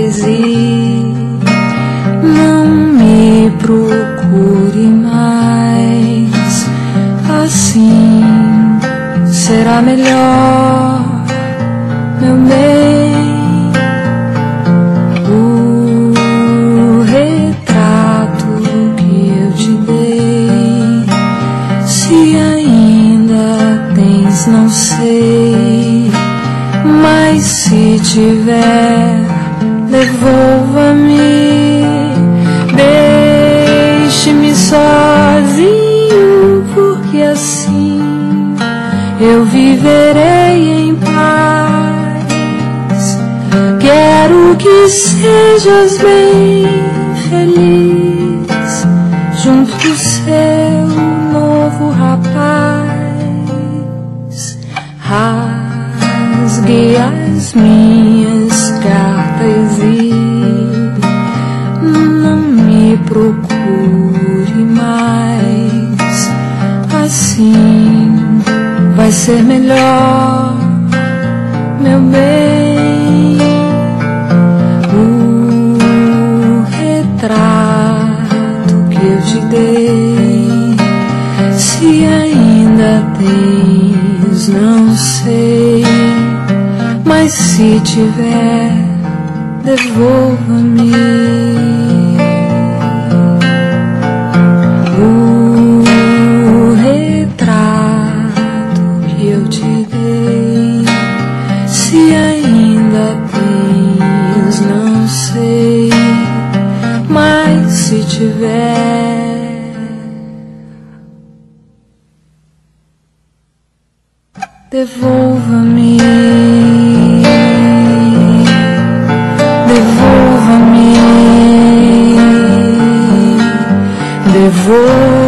cartas e não me procure mais. Assim será melhor, meu bem. O retrato que eu te dei, se ainda tens, não sei, mas se tiver, devolva-me. Deixe-me sozinho, porque assim eu viverei em paz. Quero que sejas bem feliz junto do seu novo rapaz. Rasgue as minhas cartas e não me procure mais. Assim vai ser melhor, meu bem. O retrato que eu te dei, se ainda tens, não sei, mas se tiver, devolva-me. O retrato que eu te dei, se ainda tens, não sei, mas se tiver, devolva-me. Devolva-me. Devolva-me.